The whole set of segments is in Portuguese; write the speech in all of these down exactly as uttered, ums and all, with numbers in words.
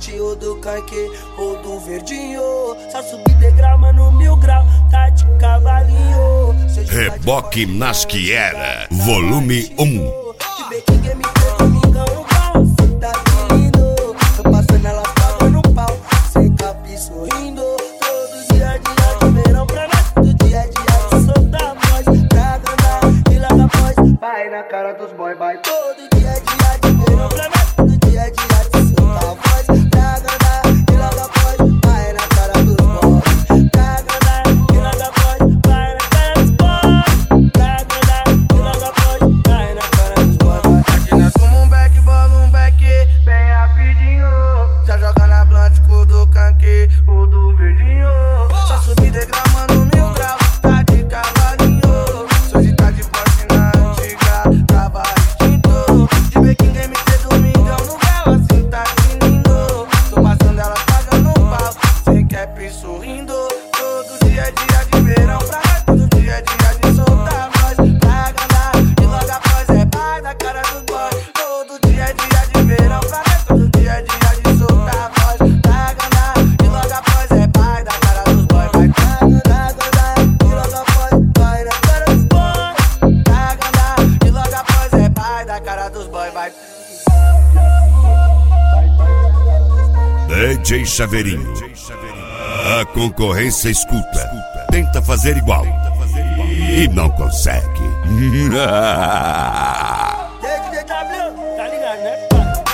norte, ou do canque, ou do verdinho. Só subir degrau, mano, mil grau, tá de cavalinho. Reboque nas que era, volume um. De Beking M T, domingão no pau, cê tá lindo. Tô passando ela pagando pau, sem capi sorrindo. Todo dia, dia de verão pra nós, todo dia, dia de soltar a voz. Pra agradar e larga a voz, vai na cara dos boy, vai. Todo dia, dia de verão pra nós, todo dia, dia de soltar a voz. Pra agradar e larga a voz, vai na cara dos boy. Pra agradar e larga a voz, vai na cara dos boy. Pra agradar e larga a voz, vai na cara dos boy. Aqui nós fuma um back, bola um back, bem rapidinho. Já joga na Atlântico do canque, o do verdinho. Só subir degrau, mano, mil grau, tá de cavalinho. Hoje tá de Porsche na antiga, tava extinto. De Beking M T, domingão no grau, assim tá de lindo. Tô passando ela pagando pau, sem cap sorrindo. Todo dia é dia de verão pra nós, todo dia é dia de soltar a voz. Pra agradar e logo após é pai da cara dos boy. Todo dia é dia de verão pra nós, todo dia é dia de soltar a voz. Pra agradar e logo após é pai da cara dos boy. Vai pra agradar e logo após vai na cara dos boy. Pra agradar e logo após é pai da cara dos boy. Vai. D J Chaveirinho. A concorrência escuta, tenta fazer igual e não consegue. D J W, tá ligado, né?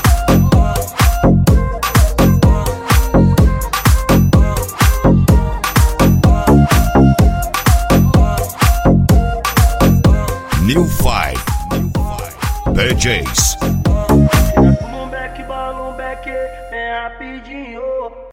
New Five D Js. Um back, bola um back, bem rapidinho.